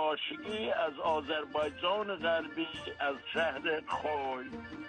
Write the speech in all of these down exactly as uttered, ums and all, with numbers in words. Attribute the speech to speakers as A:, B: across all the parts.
A: راشی از آذربایجان غربی از شهر خوی.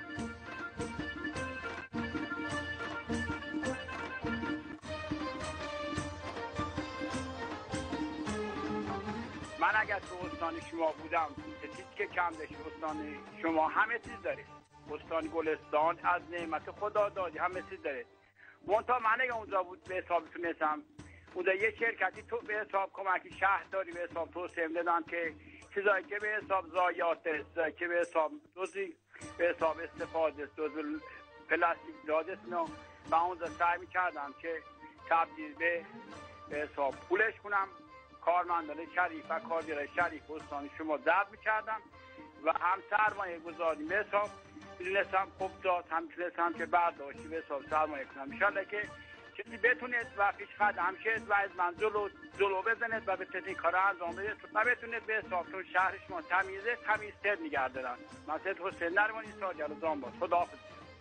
B: من اگر تو استان شما بودم چیزی که کم داشت استان شما همه چیز داره. استان گلستان از نعمت خدا دادی همه چیز داره. منتها من اگه اونجا بود به حساب تونستم اونجا یه شرکتی تو به حساب کمکی شهرداری به حساب توسعه دادن که چیزایی که به حساب ضایعات داره، چیزایی که به حساب دوزی به حساب استفاده دوز پلاستیک داده و اونجا سعی می‌کردم که تبدیل به به حساب پولش کنم. کارمندان شریف و کارگر شریف استان شما درد می‌کردم و هم سرمایه گذاری به حساب می‌دونستم خوب داد، هم می‌دونستم که برداشتی به حساب سرمایه کنم. انشالله که چیزی بتونید و پیش قدم شد و از من جلو جلو بزنید و بتونید این کار انجام بدید و بتونید به حساب تو شهر شما تمیزه تمیزتر نگه دارن. من سید حسین نرمانی ساجر زنباد. خداحافظ.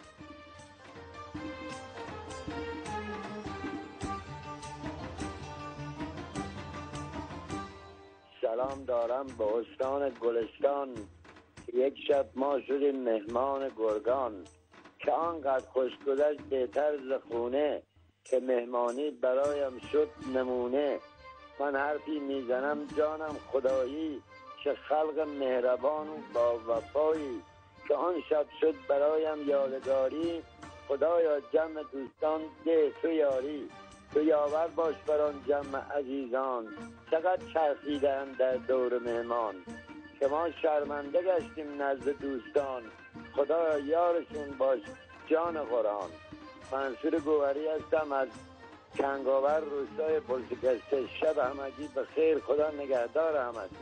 C: سلام دارم به استان گلستان که یک شب ما شدیم مهمان گرگان که آنقدر خوش گذشت بهتر ز خونه که مهمانی برایم شد نمونه. من حرفی میزنم جانم خدایی که خلق مهربان و با وفایی که آن شب شد برایم یادگاری. خدایا جمع دوستان ده تو یاری، تو یاور باش بر آن جمع عزیزان چقدر چرخیدن در دور مهمان که ما شرمنده گشتیم نزد دوستان. خدایا یارشون باش جان قرآن. منصور گوهری هستم از کنگاور روستای پلسکسته. شب همگی به خیر، خدا نگهدار همگی.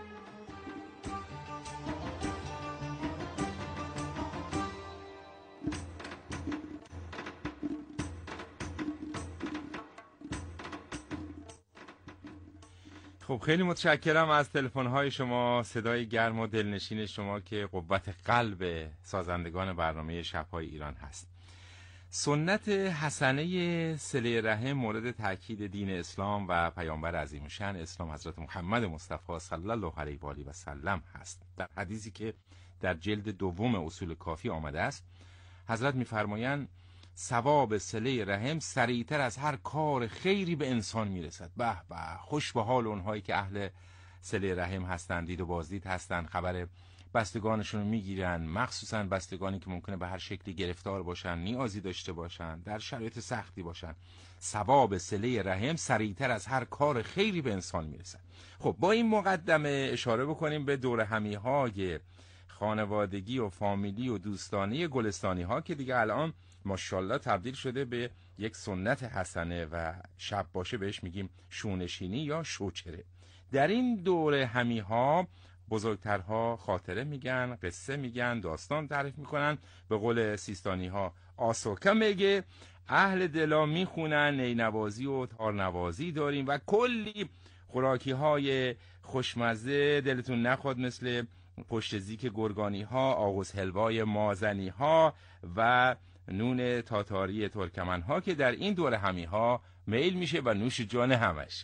D: خب خیلی متشکرم از تلفن‌های شما، صدای گرم و دلنشین شما که قوت قلب سازندگان برنامه شب‌های ایران هست. سنت حسنه صله رحم مورد تاکید دین اسلام و پیامبر عظیم الشأن اسلام حضرت محمد مصطفی صلی الله علیه و آله و سلم هست. در حدیثی که در جلد دوم اصول کافی آمده است، حضرت می‌فرمایند ثواب صله رحم سریعتر از هر کار خیری به انسان میرسد. به به، خوش به حال اونهایی که اهل صله رحم هستند، دید و بازدید هستند، خبر بستگانشون رو میگیرن، مخصوصا بستگانی که ممکنه به هر شکلی گرفتار باشن، نیازی داشته باشن، در شرایط سختی باشن. ثواب صله رحم سریعتر از هر کار خیری به انسان میرسد. خب با این مقدمه اشاره بکنیم به دور همیهای خانوادگی و فامیلی و دوستانی گلستانی ها که دیگه الان ماشاءالله تبدیل شده به یک سنت حسنه و شب باشه بهش میگیم شونشینی یا شوچره. در این دور همی ها بزرگترها خاطره میگن، قصه میگن، داستان تعریف میکنن. به قول سیستانی ها آسوکه میگه، اهل دلا میخونن، نینوازی و تارنوازی داریم و کلی خوراکی های خوشمزه. دلتون نخواد مثل پشت زیک گرگانی ها، آغوز حلوای مازنی ها و نون تاتاری ترکمن ها که در این دور همی ها میل میشه و نوش جان همش.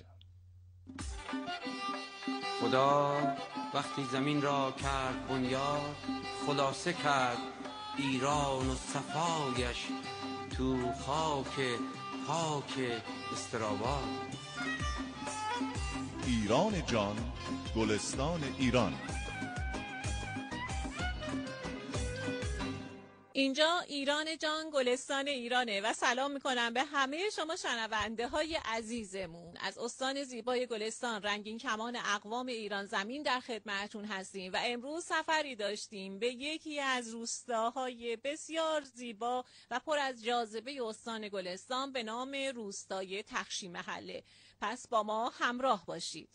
E: خدا وقتی زمین را کرد بنیاد، خلاصه کرد ایران و صفایش تو خاک پاک استراباد.
F: ایران جان، گلستان ایران.
G: اینجا ایران جان، گلستان ایرانه و سلام میکنم به همه شما شنونده های عزیزمون. از استان زیبای گلستان، رنگین کمان اقوام ایران زمین در خدمتتون هستیم و امروز سفری داشتیم به یکی از روستاهای بسیار زیبا و پر از جاذبه استان گلستان به نام روستای تخشی محله. پس با ما همراه باشید.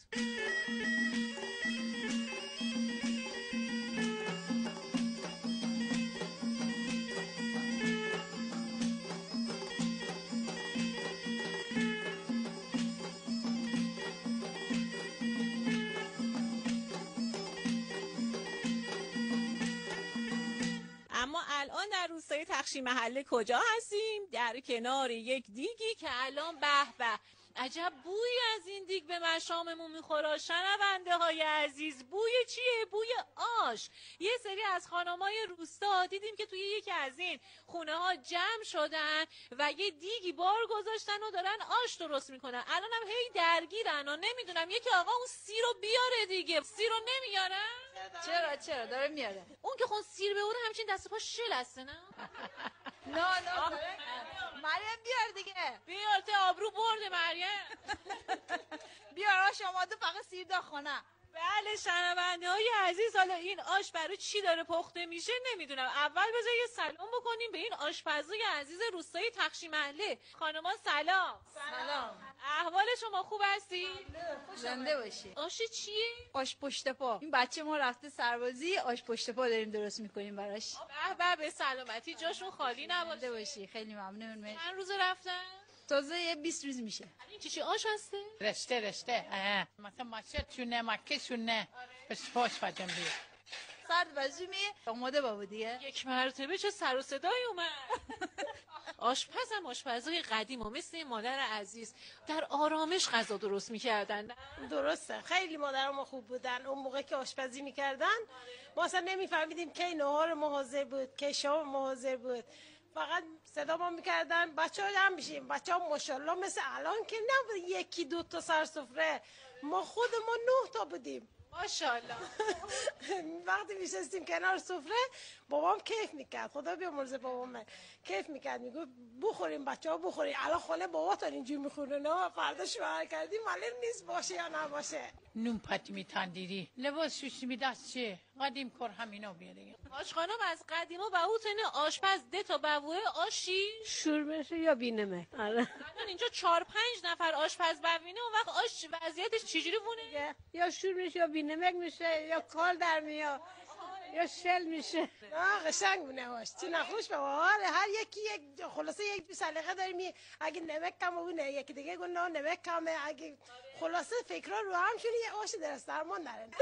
G: اما الان در روستای تخشی محله کجا هستیم؟ در کنار یک دیگی که الان به به عجب بوی از این دیگ به مشاممون میخوره. شنونده های عزیز، بوی چیه؟ بوی آش. یه سری از خانمای روستا دیدیم که توی یکی از این خونه ها جمع شدن و یه دیگی بار گذاشتن و دارن آش درست میکنن. الان هم هی درگیرن و نمیدونم یکی آقا اون سیر رو بیاره دیگه. سیر رو نمیارن؟
H: چرا چرا داره میاره.
G: اون که خون سیر به اون همچین دست پا شل هسته نه؟
H: نه نه مریم بیار دیگه.
G: بیار ته آبرو برده مریم.
H: بیار آش آماده، فقط سیر دا خونه.
G: بله شنونده های عزیز، حالا این آش برای چی داره پخته میشه نمیدونم. اول بذار یه سلام بکنیم به این آشپزوی عزیز روستای تخشی محله. خانما سلام.
H: سلام.
G: احوال شما خوب هستی؟
H: زنده باشی.
G: آش چیه؟
H: آش پشت پا. این بچه ما رفته سربازی، آش پشت پا داریم درست میکنیم براش.
G: به به به سلامتی، جاشون خالی نباشه.
H: زنده باشی. خیلی ممنون.
G: چند روز رفتن؟
H: تازه یه بیست روز میشه.
G: این چی چی آش هسته؟
I: رشته رشته اه مثلا ماشه چونه مکه چونه بس پاش فجم بیا
H: سرد بزومی آماده بابا دیگه.
G: یک مرتبه چه سر و صدای اومد. آشپزم آشپزای قدیم و مثل مادر عزیز در آرامش غذا درست میکردن.
J: درسته، خیلی مادرم خوب بودن. اون موقع که آشپزی میکردن ما اصلا نمیفهمیدیم کی نهار ما حاضر بود کی شام ما حاضر بود. فقط صدا ما میکردن بچه ها هم میشیم. بچه ها ماشاءالله مثل الان که نبود یکی دو تا سر سفره. ما خود ما نه تا بودیم
G: ماشاءالله.
J: وقتی میشستیم کنار سفره بابام کیف میکرد. خدا بیامرزه بابام کیف میکرد، میگو بخوریم بچه ها بخوریم. الان خاله بابا تا اینجور میخوره نه فردا شوهر کردیم معلوم نیست باشه یا نباشه.
I: نون پتیمی تندیری لباس شوشی می دست چه قدیم کار همینا بیاره.
G: آش خانم از قدیما به اوتن آشپز ده تا بوه آشی
J: شوربشه یا بینمه. آره
G: الان اینجا چهار پنج نفر آشپز بوینه. اون وقت آش وضعیتش چجوری وونه؟
J: یا شوربشه یا بینمک میشه یا کال در میاد یا شل میشه. نه قشنگ بونه باش چی نخوش به حال هر یکی یک خلاصه یک سلیقه داریم. اگه نمک کم بونه یکی دیگه گفت نه نمک کمه. اگه خلاصه فکرها رو هم شونی یه آش درست درمان دارن.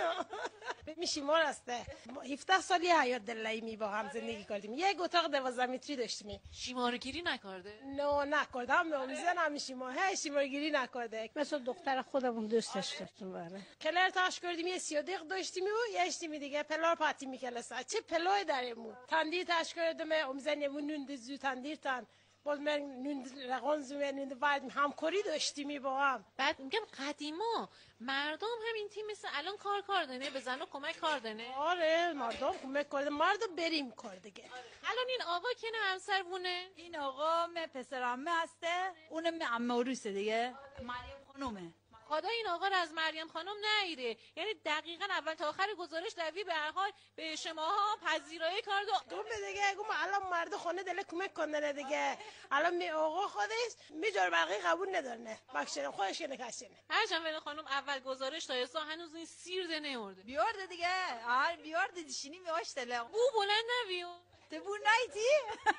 J: میشی ما راسته هفده سالی حیات دلایمی با هم زندگی کردیم. یک اتاق دوازده متری داشتیم.
G: شیمارگیری نکرده؟
J: نه نکردم. نمیزن همیشه ما هی شیمارگیری نکرده. مثل دختر خودمون دوستش داشتم. باره کلر تاش کردیم یه سی و دق داشتیم و یه اشتیمی دیگه پلار پاتی میکلسا چه پلای داریم. تندیر تاش کردم امزنیمون نون دزو تندیر تن باز من نون رقان زمین نون بعد همکاری داشتیم با هم.
G: بعد میگم قدیما مردم هم این تیم مثل الان کار کردنه به زنو کمک کردنه.
J: آره مردم کمک کرده. مردم بریم کار دیگه.
G: الان این آقا که نه همسر بونه؟
H: این آقا مه پسر عمه هسته، اونم عمه عروسه دیگه. مریم خانومه.
G: خدا این آقا رو از مریم خانم نگیره. یعنی دقیقاً اول تا آخر گزارش دوی به هر حال به شماها پذیرایی کرد.
J: دوم دیگه گفتم الان مرد خونه دل کمک کنه دیگه. الان می آقا خودش میجور بقیه قبول نداره. بخشن خودش که نکشنه.
G: هرچند ولی خانم اول گزارش تا حسا هنوز این سیر ده نیورده.
H: بیارده دیگه. هر بیارده دیشینی میاش دل.
G: بو بلند نبیو.
H: تو بو نایتی؟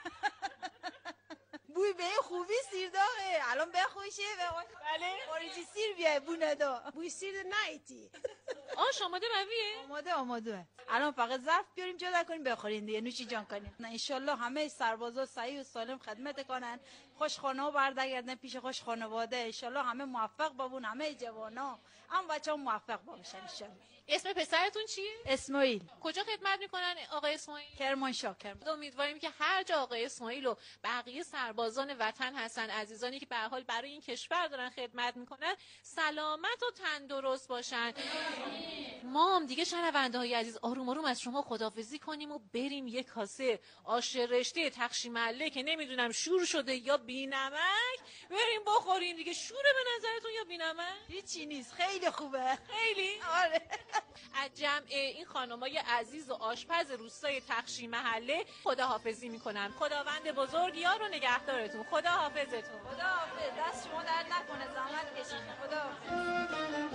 H: بوی به خوبی سیر داغه. الان به خوشه
J: بله
H: خارجی سیر بیای بو ندا.
J: بوی سیر نایتی.
G: آش آماده رویه؟
H: آماده آماده. الان فقط ظرف بیاریم جدا کنیم بخورین دیگه نوشی جان کنیم. نه ان شاء الله همه سربازا صحیح و سالم خدمت کنن. خوش خانه برگردن پیش خوش خانواده. ان شاء الله همه موفق بابون. همه جوانا هم بچه‌ها موفق باشن ان شاء الله.
G: اسم پسرتون چیه؟
H: اسماعیل.
G: کجا خدمت میکنن آقا اسماعیل؟
H: کرمانشاه. کرمان.
G: امیدواریم که هر جا آقا اسماعیل و بقیه سربازان وطن هستن، عزیزانی که به هر حال برای این کشور دارن خدمت میکنن، سلامت و تندرست باشن. ما هم دیگه شنونده های عزیز آروم آروم از شما خداحافظی کنیم و بریم یک کاسه آش رشته تخشی محله که نمیدونم شور شده یا بی‌نمک بریم بخوریم دیگه. شوره به نظرتون یا بی‌نمک؟
H: هیچی نیست. خیلی خوبه.
G: خیلی؟
H: آره.
G: از جمع این خانمای عزیز و آشپز روستای تخشی محله خداحافظی میکنم. خداوند بزرگ یار و نگهدارتون. خداحافظتون.
H: خداحافظ. دست شما درد نکنه. زحمت کشید. خداحافظ.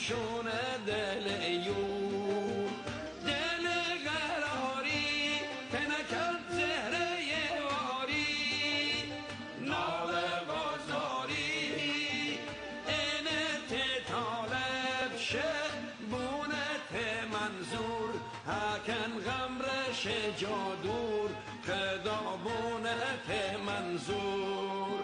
E: شونه دل یور دل قراری تنکرد زهره واری نال بازاری اینت طالب شه بونت منظور هکن غمرش جادور خدا بونت منظور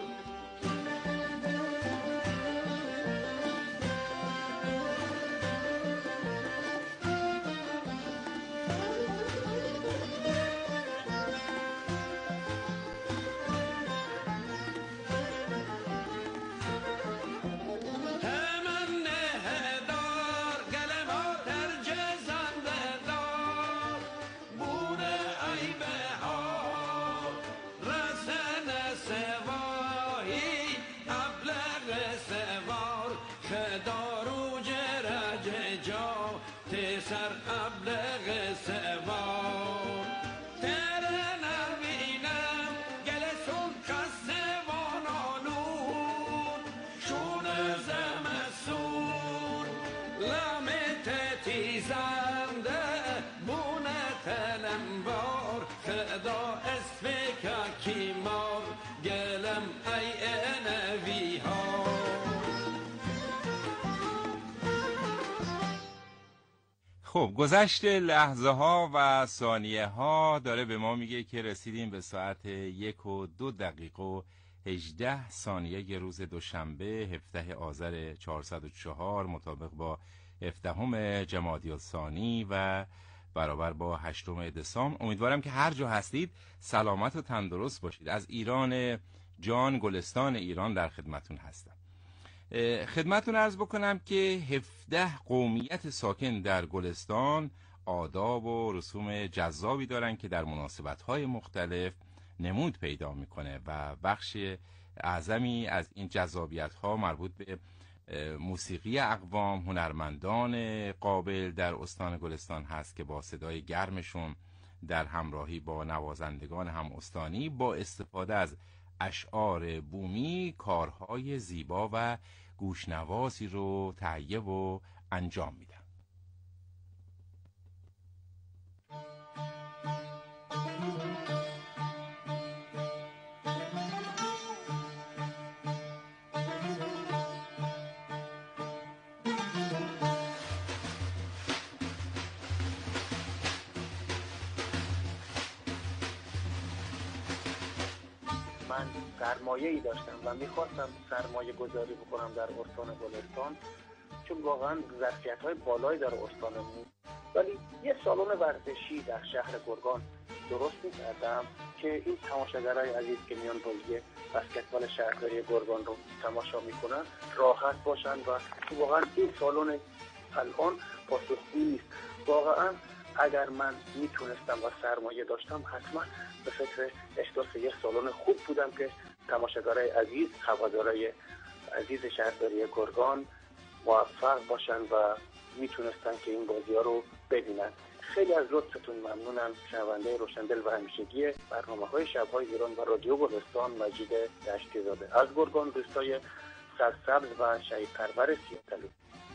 D: خب گذشت لحظه ها و ثانیه ها داره به ما میگه که رسیدیم به ساعت یک و دو دقیقه و هجده ثانیه روز دوشنبه هفدهم آذر چهارصد و چهار مطابق با هفدهم جمادی الثانی و برابر با هشتم دسامبر. امیدوارم که هر جا هستید سلامت و تندرست باشید. از ایران جان، گلستان ایران در خدمتون هستم. خدمتون عرض بکنم که هفده قومیت ساکن در گلستان آداب و رسوم جذابی دارن که در مناسبت‌های مختلف نمود پیدا میکنه و بخش اعظمی از این جذابیت‌ها مربوط به موسیقی اقوام، هنرمندان قابل در استان گلستان هست که با صدای گرمشون در همراهی با نوازندگان هم استانی با استفاده از اشعار بومی کارهای زیبا و گوشنوازی رو تهیه و انجام میدن.
K: من سرمایه‌ای داشتم و میخواستم سرمایه گذاری بکنم در استان گلستان، چون واقعا ظرفیت‌های بالایی در استانمون، ولی یه سالن ورزشی در شهر گرگان درست می‌کردم که این تماشاگرای عزیز که میان بازی بسکتبال شهرداری گرگان رو تماشا میکنن راحت باشن و واقعا این سالن الان پاسخگویی نیست. واقعا اگر من میتونستم و سرمایه داشتم حتما به فکر احداث یک سالن خوب بودم که تماشاگرای عزیز، هوادارای عزیز شهرداری گرگان موفق باشن و میتونستن که این بازی ها رو ببینن. خیلی از لطفتون ممنونم. شنونده روشندل و همیشگی برنامه های شب‌های ایران و رادیو گلستان مجید دشتی زاده از گرگان، دوستای سرسبز و شهید پرور سیاه‌طلو.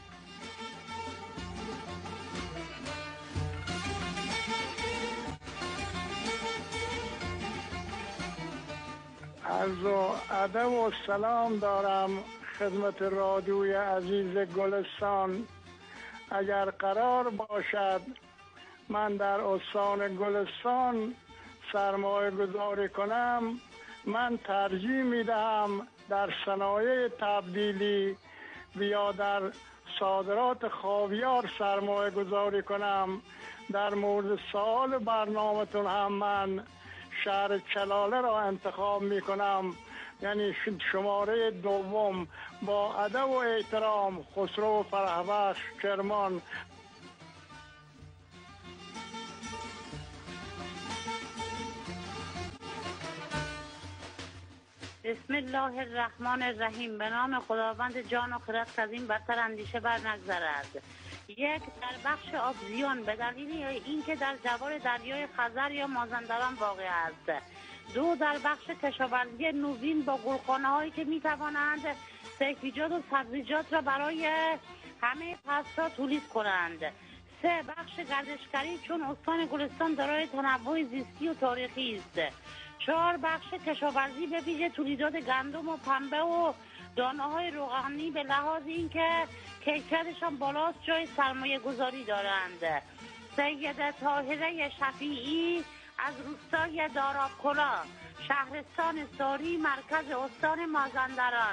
L: عرض و ادب و سلام دارم خدمت رادیوی عزیز گلستان. اگر قرار باشد من در استان گلستان سرمایه گذاری کنم، من ترجیح میدهم در صنایع تبدیلی یا در صادرات خاویار سرمایه گذاری کنم. در مورد سوال برنامه‌تون هم من شهر کلاله را انتخاب می کنم، یعنی شماره دوم. با ادب و احترام، خسرو فرهبخش، کرمان.
M: بسم الله الرحمن الرحیم. به نام خداوند جان و خرد که از این برتر اندیشه بر نگذرد. یک، در بخش آبزیان به دلیل اینکه در جوار دریای خزر یا مازندران واقع است. دو، در بخش کشاورزی نوین با گلخانه هایی که می توانند سبزیجات و سبزیجات را برای همه پس‌ها تولید کنند. سه، بخش گردشگری چون استان گلستان دارای تنوع زیستی و تاریخی است. چهار، بخش کشاورزی به ویژه تولیدات گندم و پنبه و دانه‌های روغنی به لحاظ اینکه کیفیتشان بالاست جای سرمایه گذاری دارند. سید طاهره شفیعی از روستای دارابکلا، شهرستان ساری، مرکز استان مازندران.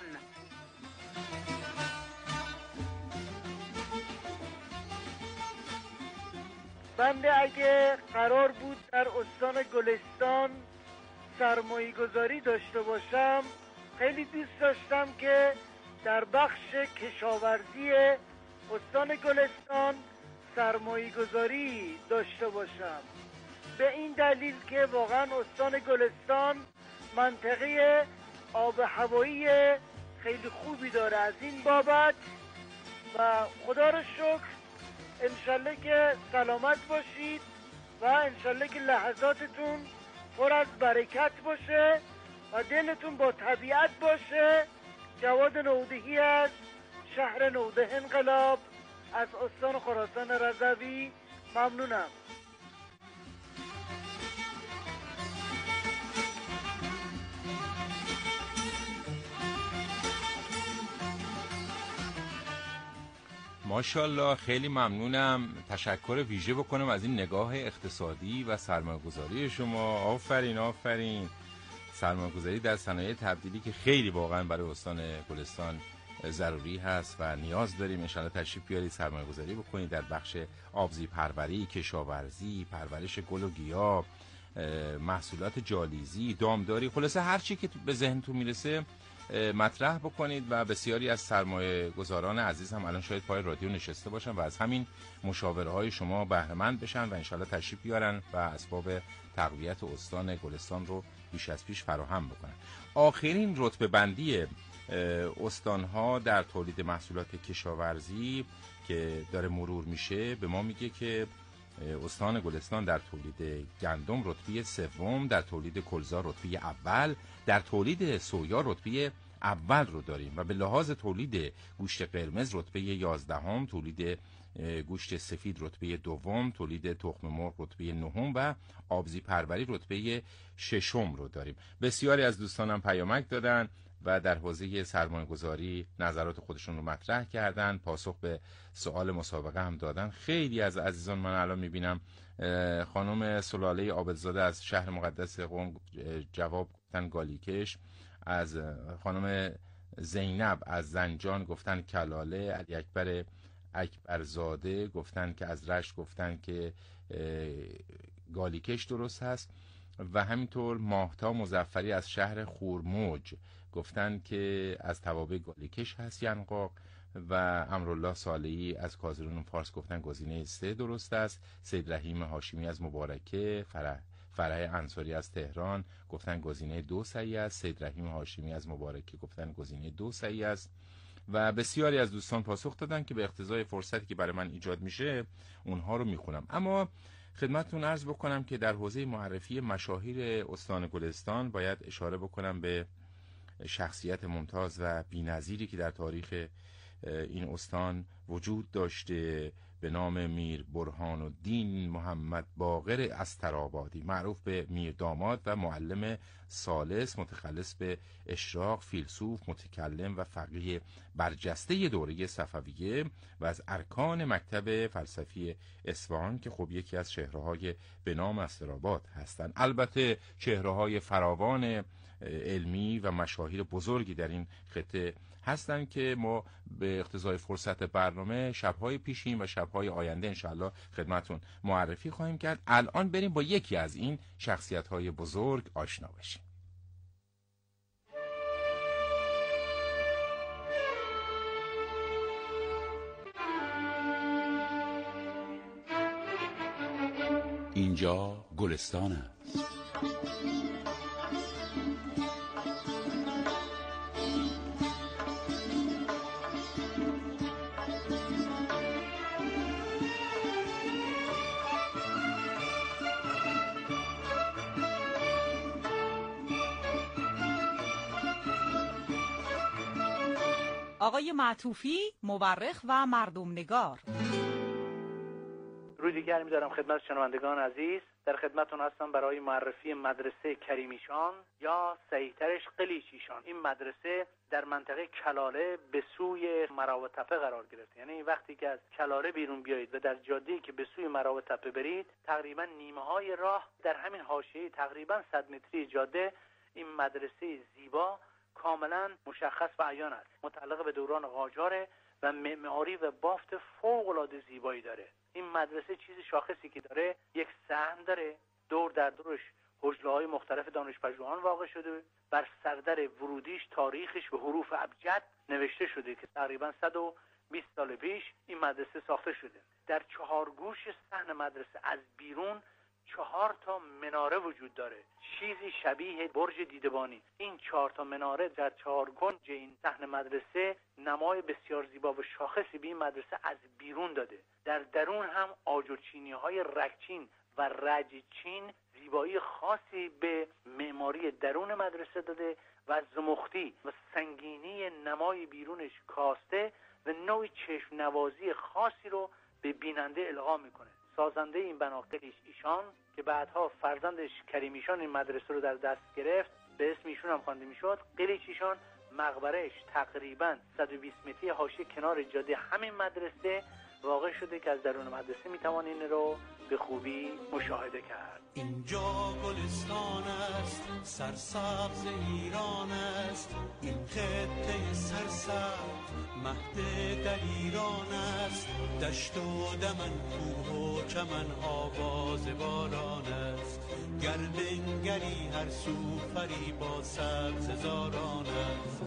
N: بنده اگه قرار بود در استان گلستان سرمایه گذاری داشته باشم، خیلی دوست داشتم که در بخش کشاورزی استان گلستان سرمایه گذاری داشته باشم، به این دلیل که واقعا استان گلستان منطقه آب هوایی خیلی خوبی داره. از این بابت و خدا رو شکر انشالله که سلامت باشید و انشالله که لحظاتتون پر از برکت باشه و دلتون با طبیعت باشه. جواد نودهی از شهر نوده انقلاب از استان خراسان رضوی، ممنونم.
D: ماشاءالله، خیلی ممنونم. تشکر ویژه بکنم از این نگاه اقتصادی و سرمایه‌گذاری شما. آفرین آفرین. سرمایه‌گذاری در صنایع تبدیلی که خیلی واقعا برای استان گلستان ضروری هست و نیاز داریم. ان شاءالله تشریف بیارید سرمایه‌گذاری بکنید در بخش آبزی پروری، کشاورزی، پرورش گل و گیاه، محصولات جالیزی، دامداری، خلاصه هر چی که به ذهنتون میرسه مطرح بکنید و بسیاری از سرمایه گذاران عزیز هم الان شاید پای رادیو نشسته باشن و از همین مشاوره های شما بهره مند بشن و انشالله تشریف بیارن و اسباب تقویت استان گلستان رو بیش از پیش فراهم بکنن. آخرین رتبه بندی استان ها در تولید محصولات کشاورزی که داره مرور میشه به ما میگه که استان گلستان در تولید گندم رتبه سوم، در تولید کلزا رتبه اول، در تولید سویا رتبه اول رو داریم و به لحاظ تولید گوشت قرمز رتبه یازدهم، تولید گوشت سفید رتبه دوم، تولید تخم مرغ رتبه نهم و آبزی پروری رتبه ششم رو داریم. بسیاری از دوستانم پیامک دادن و در حوزه سرمایه گذاری نظرات خودشون رو مطرح کردن، پاسخ به سوال مسابقه هم دادن. خیلی از عزیزان من الان میبینم خانم سلاله عابدزاده از شهر مقدس قم جواب گفتن گالیکش، از خانم زینب از زنجان گفتن کلاله، علی اکبر اکبرزاده گفتن که از رشت گفتن که گالیکش درست هست و همینطور ماهتا مظفری از شهر خورموج گفتن که از توابع گالیکش هست ینقاق و امرالله صالحی از کازرون فارس گفتن گزینه سه درست است. سید رحیم هاشمی از مبارکه، فرح فرح انصاری از تهران گفتن گزینه دو صحیح است. سید رحیم هاشمی از مبارکه گفتن گزینه دو صحیح است و بسیاری از دوستان پاسخ دادن که به اقتضای فرصتی که برای من ایجاد میشه اونها رو میخونم. اما خدمتتون عرض بکنم که در حوزه معرفی مشاهیر استان گلستان باید اشاره بکنم به شخصیت ممتاز و بی‌نظیری که در تاریخ این استان وجود داشته به نام میر برهان الدین محمد باقر استرآبادی، معروف به میر داماد و معلم ثالث، متخلص به اشراق، فیلسوف، متکلم و فقیه برجسته دوره صفویه و از ارکان مکتب فلسفی اصفهان که خب یکی از چهره‌های به نام استرآباد هستند. البته چهره‌های فراوان علمی و مشاهیر بزرگی در این خطه هستن که ما به اقتضای فرصت برنامه شب‌های پیشین و شب‌های آینده انشاءالله خدمتون معرفی خواهیم کرد. الان بریم با یکی از این شخصیت‌های بزرگ آشنا بشیم.
O: اینجا گلستان است. آقای معطوفی، مورخ و مردم نگار.
P: روی دیگر می‌دارم خدمت شنوندگان عزیز. در خدمتتون هستم برای معرفی مدرسه کریمیشان یا صحیح‌ترش قلیچیشان. این مدرسه در منطقه کلاله به سوی مراو تپه قرار گرفته. یعنی وقتی که از کلاله بیرون بیایید و در جاده‌ای که به سوی مراو تپه برید، تقریبا نیمه‌های راه در همین حاشیه تقریبا صد متری جاده این مدرسه زیبا کاملا مشخص و عیان است. متعلق به دوران قاجاره و معماری و بافت فوق‌العاده زیبایی داره. این مدرسه چیز شاخصی که داره، یک صحن داره، دور در دورش حجره‌های مختلف دانشپژوهان واقع شده. بر سردر ورودیش تاریخش به حروف ابجد نوشته شده که تقریبا صد و بیست سال پیش این مدرسه ساخته شده. در چهار گوش صحن مدرسه از بیرون چهار تا مناره وجود داره، چیزی شبیه برج دیدبانی. این چهار تا مناره در چهار کنج این صحن مدرسه نمای بسیار زیبا و شاخصی به این مدرسه از بیرون داده. در درون هم آجرچینی های رگچین و رجچین زیبایی خاصی به معماری درون مدرسه داده و زمختی و سنگینی نمای بیرونش کاسته و نوع چشم نوازی خاصی رو به بیننده القا میکنه. سازنده این بنا قلیچیشان که بعدها فرزندش کریمیشان این مدرسه رو در دست گرفت، به اسم ایشون هم خوانده میشد. قلیچیشان مقبرهش تقریبا صد و بیست متری حاشیه کنار جاده همین مدرسه واقع شده که از درون مدرسه میتوان این رو به خوبی مشاهده کرد.
E: اینجا گلستان است، سرسبز ایران است، این خطه سرسبز مهد در ایران است، دشت و دمن کوه و چمن آواز باران است، گردنگری هر سو فریبا سبز زاران است.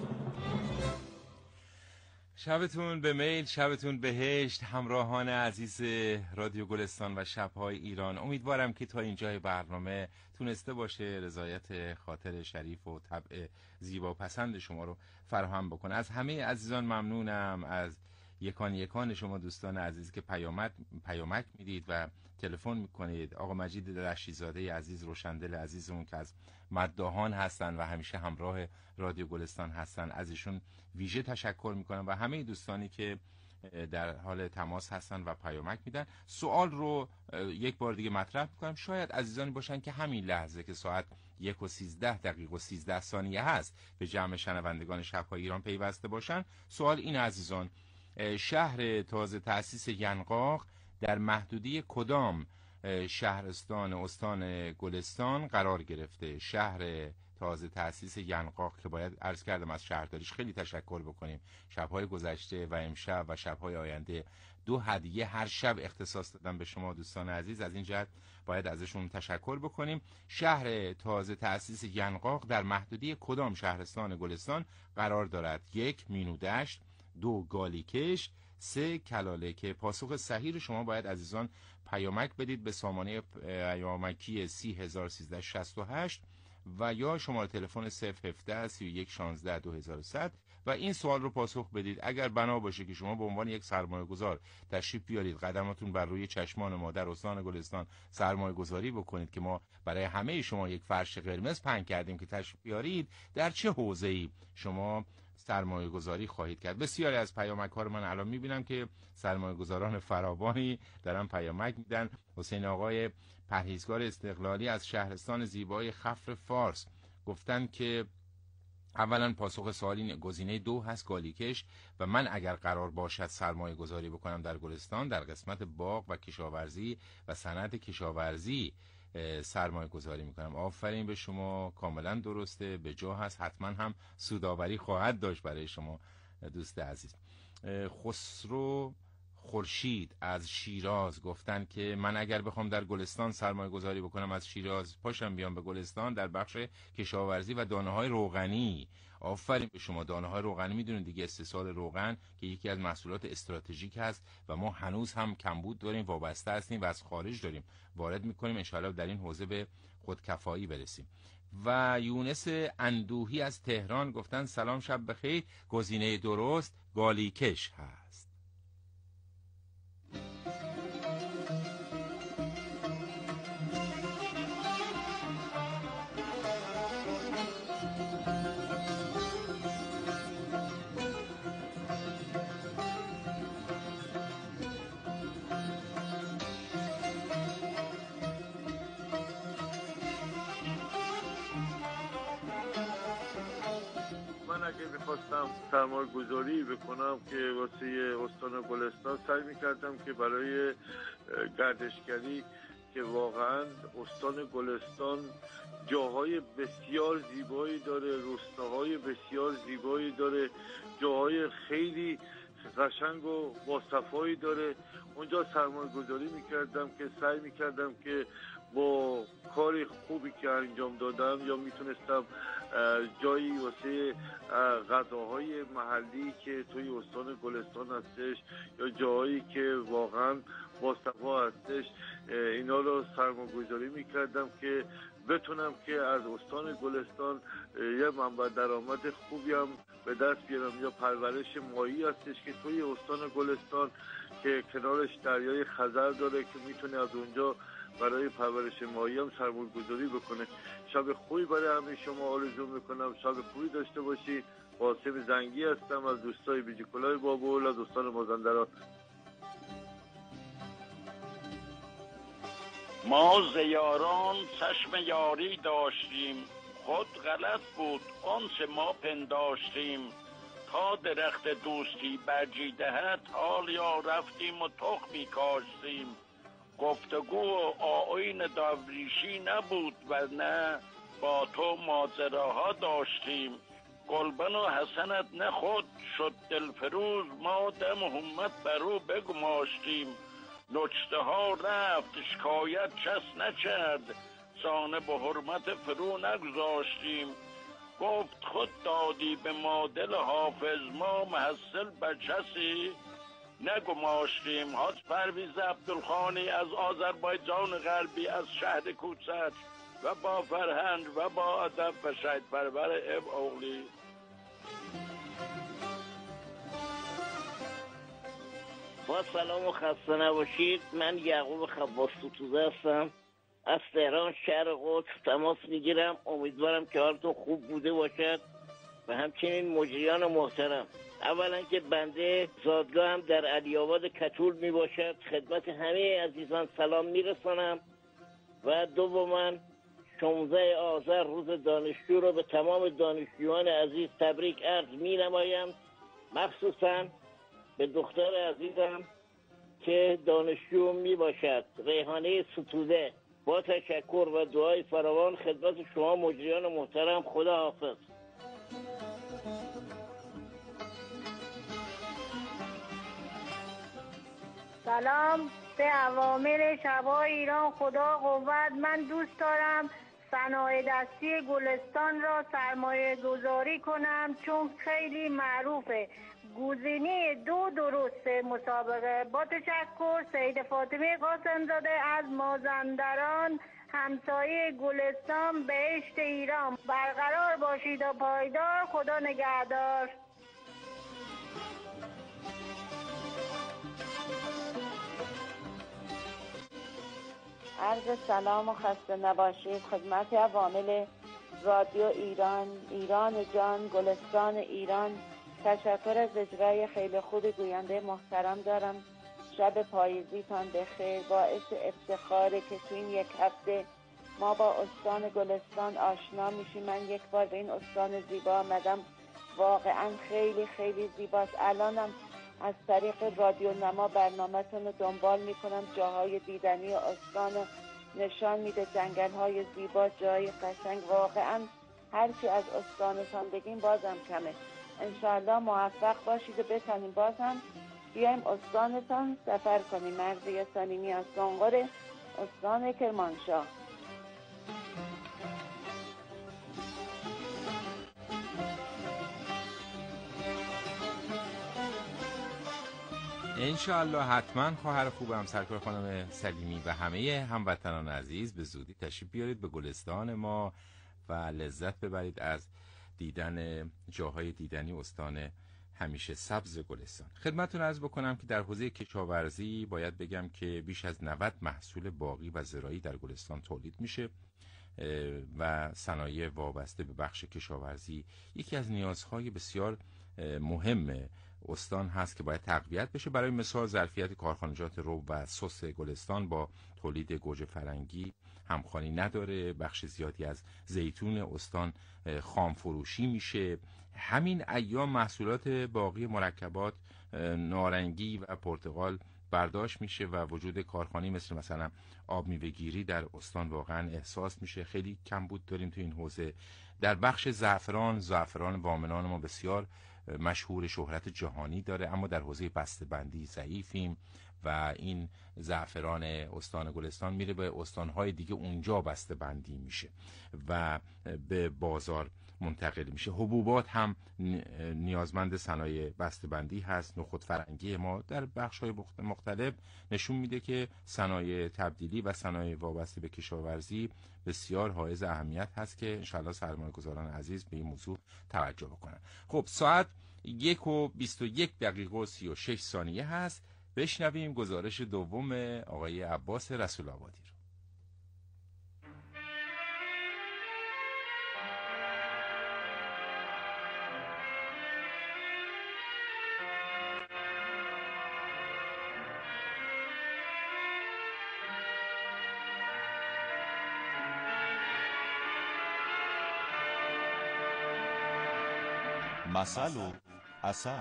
D: شبتون به میل، شبتون بهشت همراهان عزیز رادیو گلستان و شب‌های ایران. امیدوارم که تا اینجای برنامه تونسته باشه رضایت خاطر شریف و طبع زیبا پسند شما رو فراهم بکنه. از همه عزیزان ممنونم، از یکان یکان شما دوستان عزیز که پیامک پیامک میدید و تلفن میکنید. آقا مجید رشیدزاده عزیز، روشندل عزیزمون که از مداحان هستن و همیشه همراه رادیو گلستان هستن، از ایشون ویژه تشکر میکنم و همه دوستانی که در حال تماس هستن و پیامک میدن. سوال رو یک بار دیگه مطرح میکنم، شاید عزیزانی باشن که همین لحظه که ساعت یک و سیزده دقیقه و سیزده ثانیه هست به جمع شنوندگان شب‌های ایران پیوسته باشن. سوال این عزیزان: شهر تازه تأسیس ینقاق در محدودی کدام شهرستان استان گلستان قرار گرفته؟ شهر تازه تأسیس ینقاق که باید عرض کردم از شهرداریش خیلی تشکر بکنیم. شب‌های گذشته و امشب و شب‌های آینده دو هدیه هر شب اختصاص دادن به شما دوستان عزیز، از این جهت باید ازشون تشکر بکنیم. شهر تازه تأسیس ینقاق در محدودی کدام شهرستان گلستان قرار دارد؟ یک مینودشت، دو گالیکش، سه کلاله. که پاسخ صحیح رو شما باید عزیزان پیامک بدید به سامانه پیامکی سی هزار و سیصد و شصت و هشت و یا شماره تلفن صفر هفده سی و یک شانزده دو هزار و صد و این سوال رو پاسخ بدید. اگر بنا باشه که شما به عنوان یک سرمایه گذار تشریف بیارید، قدماتون بر روی چشمان ما در استان گلستان سرمایه گذاری بکنید که ما برای همه شما یک فرش قرمز پهن کردیم که تشریف بیارید، در چه حوزه‌ای شما سرمایه گذاری خواهید کرد؟ بسیاری از پیامک ها رو من الان میبینم که سرمایه گذاران فراوانی دارن پیامک میدن. حسین آقای پرهیزگار استقلالی از شهرستان زیبای خفر فارس گفتن که اولا پاسخ سوالی گزینه دو هست، گالیکش، و من اگر قرار باشد سرمایه گذاری بکنم در گلستان در قسمت باغ و کشاورزی و صنعت کشاورزی سرمایه گذاری میکنم. آفرین به شما، کاملا درسته، به جا هست، حتما هم سوداوری خواهد داشت برای شما دوست عزیز. خسرو خورشید از شیراز گفتن که من اگر بخوام در گلستان سرمایه گذاری بکنم از شیراز پاشم بیام به گلستان در بخش کشاورزی و دانه های روغنی. آفرین به شما. دانه های روغنی میدونید دیگه، استحصال روغن که یکی از محصولات استراتژیک هست و ما هنوز هم کمبود داریم، وابسته هستیم و از خارج داریم وارد میکنیم. انشاءالله در این حوزه به خودکفایی برسیم. و یونس اندوهی از تهران گفتن سلام شب بخیر، گزینه درست گالیکش هست.
Q: میخواستم سرمایه گذاری بکنم که واسه استان گلستان سعی میکردم که برای گردشگری که واقعا استان گلستان جاهای بسیار زیبایی داره، روستاهای بسیار زیبایی داره، جاهای خیلی قشنگ و باصفایی داره. اونجا سرمایه گذاری میکردم که سعی میکردم که با کاری خوبی که انجام دادم یا میتونستم جایی واسه غذاهای محلی که توی استان گلستان هستش یا جایی که واقعا باصفا هستش اینا رو سرمایه گذاری میکردم که بتونم که از استان گلستان یه منبع درآمد خوبی هم به دست بیارم. یا پرورش ماهی هستش که توی استان گلستان که کنارش دریای خزر داره که میتونه از اونجا برای پرورش ماهی هم سرمایه گذاری بکنه. شب خوبی برای همه شما آرزو میکنم، شب خوبی داشته باشی. قاسم زنگی هستم از دوستای بیجی کلاه بابل از استان مازندران.
A: ما زیاران چشم یاری داشتیم، خود غلط بود آنچه ما پنداشتیم. تا درخت دوستی برجی دهد، حال یا رفتیم و تخمی کاشتیم. گفتگو و آیین درویشی نبود ورنه با تو ماجراها داشتیم. گلبن و حسنت نه خود شد دلفروز، ما دم همت بر او بگماشتیم. نکته ها رفت شکایت کس نکرد، سانه به حرمت فرو نگذاشتیم. گفت خود دادی به ما دل حافظ، ما محصل بر کسی نگماشتیم. حاج پرویز عبدالخانی از آذربایجان غربی از شهر کوچک و با فرهنگ و با ادب و شهید پرور اب اوغلی.
R: با سلام و خسته نباشید. من یعقوب خواص توتوزه هستم از تهران شهر قدس تماس میگیرم. امیدوارم که حالتون خوب بوده باشد و همچنین مجریان محترم. اولا که بنده زادگاه هم در علی آباد کتول می باشد، خدمت همه عزیزان سلام میرسانم. و دوما شانزده آذر روز دانشجو رو به تمام دانشجویان عزیز تبریک عرض می نمایم، مخصوصا به دختر عزیزم که دانشجو می باشد، ریحانه ستوده. با تشکر و دعای فراوان خدمت شما مجریان محترم. خدا حافظ.
M: سلام به عوامل شبای ایران. خدا قوت. من دوست دارم صنایع دستی گلستان را سرمایه گذاری کنم چون خیلی معروفه. گزینه دو درسته مسابقه. با تشکر. سید فاطمه قاسم‌زاده از مازندران، همسایه گلستان، بهشت ایران. برقرار باشید و پایدار. خدا نگهدار.
S: عرض سلام و خسته نباشید خدمت عوامل رادیو ایران، ایران جان، گلستان ایران. تشکر از اجرای خیلی خوب گوینده محترم دارم. شب پاییزیتان بخیر. باعث افتخاره که تو این یک هفته ما با استان گلستان آشنا میشیم. من یک بار به این استان زیبا آمدم، واقعا خیلی خیلی زیباست. الانم از طریق رادیو نما برنامه‌تون رو دنبال میکنم. جاهای دیدنی استان نشان میده، جنگل های زیبا، جای قشنگ. واقعا هرچی از استانتان بگیم بازم کمه. انشاءالله موفق باشید و بتانیم بازم بیایم استانتان سفر کنیم. مرزی سلیمی از سنقر استان کرمانشاه.
D: انشاءالله حتما خواهر خوبم سرکار خانم سلیمی و همه هموطنان عزیز به زودی تشریف بیارید به گلستان ما و لذت ببرید از دیدن جاهای دیدنی استان همیشه سبز گلستان. خدمتتون عرض بکنم که در حوزه کشاورزی باید بگم که بیش از نود محصول باغی و زراعی در گلستان تولید میشه و صنایع وابسته به بخش کشاورزی یکی از نیازهای بسیار مهم استان هست که باید تقویت بشه. برای مثال ظرفیت کارخانجات رو و سس گلستان با تولید گوجه فرنگی همخوانی نداره. بخش زیادی از زیتون استان خام فروشی میشه. همین ایام محصولات باقی مرکبات نارنگی و پرتقال برداشت میشه و وجود کارخانه‌ای مثل مثلا آب میوه‌گیری در استان واقعا احساس میشه. خیلی کمبود داریم تو این حوزه. در بخش زعفران، زعفران وامنان ما بسیار مشهور، شهرت جهانی داره، اما در حوزه بسته‌بندی ضعیفیم و این زعفران استان گلستان میره به استانهای دیگه، اونجا بسته‌بندی میشه و به بازار منتقل میشه. حبوبات هم نیازمند صنایع بسته‌بندی هست. نخود فرنگی ما در بخش‌های مختلف نشون میده که صنایع تبدیلی و صنایع وابسته به کشاورزی بسیار حائز اهمیت هست که انشالله سرمایه‌گذاران عزیز به این موضوع توجه بکنن. خب ساعت یک و بیست و یک دقیقه و سی و شش ثانیه هست. بشنویم گزارش دوم آقای عباس رسول آبادی رو.
F: مثل و اثر.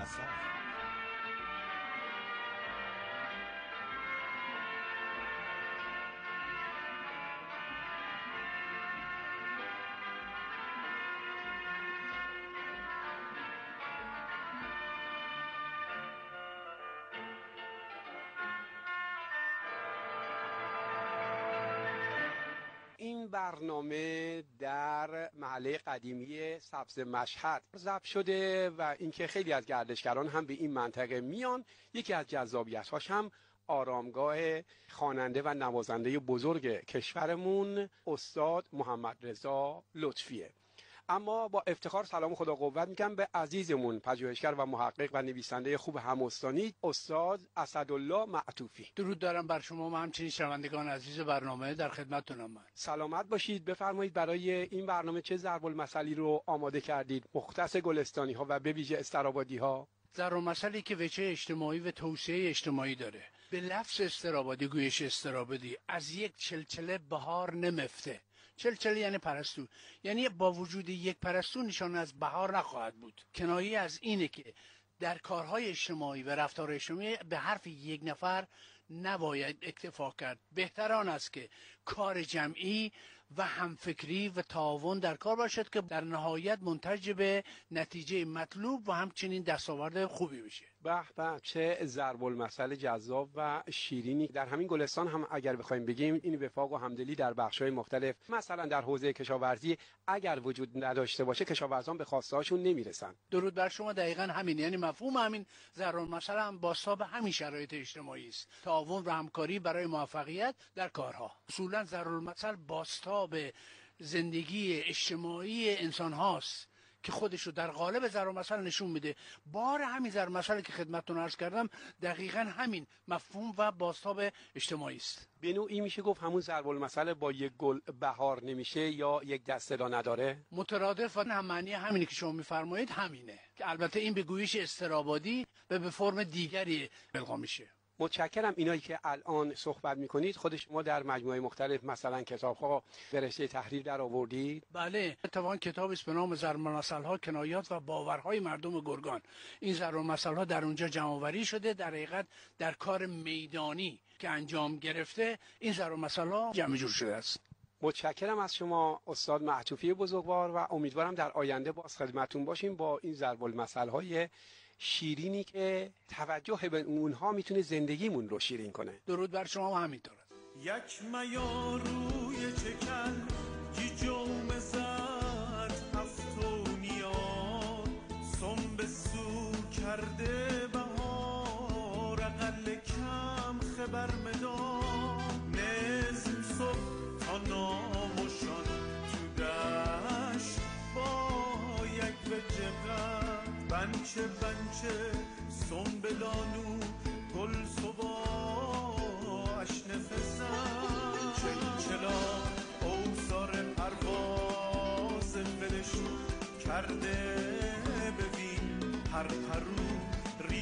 T: این برنامه در محله قدیمی سبز مشهد ضبط شده و اینکه خیلی از گردشگران هم به این منطقه میان. یکی از جذابیت‌هاش هم آرامگاه خواننده و نوازنده بزرگ کشورمون استاد محمد رضا لطفیه. اما با افتخار سلام خدا قوت میگم به عزیزمون پژوهشگر و محقق و نویسنده خوب همستانی استاد اسدالله معطوفی.
U: درود دارم بر شما و همچنین شنوندگان عزیز برنامه، در خدمتتونم. من
T: سلامت باشید. بفرمایید برای این برنامه چه ضرب المثلی رو آماده کردید مختص گلستانی ها و به ویژه استرابادی ها؟
U: ضرب المثلی که وجه اجتماعی و توسعه اجتماعی داره. به لفظ استرابادی گویش استرابادی از یک چلچله بهار نمفته. چلچله یعنی پرستو، یعنی با وجود یک پرستو نشان از بهار نخواهد بود. کنایه از اینه که در کارهای اجتماعی و رفتار اجتماعی به حرف یک نفر نباید اکتفا کرد. بهتر آن است که کار جمعی و همفکری و تعاون در کار باشد که در نهایت منتج به نتیجه مطلوب و همچنین دستاورد خوبی بشه.
T: به به، چه ضرب المثل جذاب و شیرینی. در همین گلستان هم اگر بخوایم بگیم این وفاق و همدلی در بخش‌های مختلف، مثلا در حوزه کشاورزی اگر وجود نداشته باشه کشاورزان به خواسته‌هاشون نمیرسن.
U: درود بر شما. دقیقاً همین، یعنی مفهوم همین ضرب المثل هم بازتاب همین شرایط اجتماعی است. تعاون و همکاری برای موفقیت در کارها. اصولاً ضرب المثل بازتاب زندگی اجتماعی انسان هاست که خودشو در قالب ضرب المثل نشون میده. بار همین ضرب المثلی که خدمتتون عرض کردم دقیقاً همین مفهوم و بازتاب اجتماعی است.
T: به نوعی میشه گفت همون ضرب المثل با یک گل بهار نمیشه یا یک دست صدا نداره.
U: مترادف و هم معنی همینی که شما میفرمایید همینه، که البته این به گویش استرابادی و به فرم دیگری القا میشه.
T: متشکرم. اینایی که الان صحبت میکنید خود شما در مجموعه مختلف مثلا کتاب‌ها به رشته تحریر در آوردید؟
U: بله، اتفاقاً کتابی است به نام ضرب المثل‌ها، کنایات و باورهای مردم گرگان. این ضرب المثل‌ها در اونجا جمع‌آوری شده. در حقیقت در کار میدانی که انجام گرفته این ضرب المثل‌ها جمع جور شده است.
T: متشکرم از شما استاد معطوفی بزرگوار و امیدوارم در آینده باز خدمتتون باشیم با این ضرب المثل‌های شیرینی که توجه به اونها میتونه زندگیمون رو شیرین کنه.
U: درود بر شما و همینطور.
E: یک میا روی چکن جیجوم زد هفتونیا سم به سو کرده بهار اقل کم خبر مدام نزم صبح تا ناموشان تو دشت با یک وجه قد بنچه بنچه سم بلانو گل صباش نفسم چلچلا اوزار پرواز فلش کرده ببین هر پرو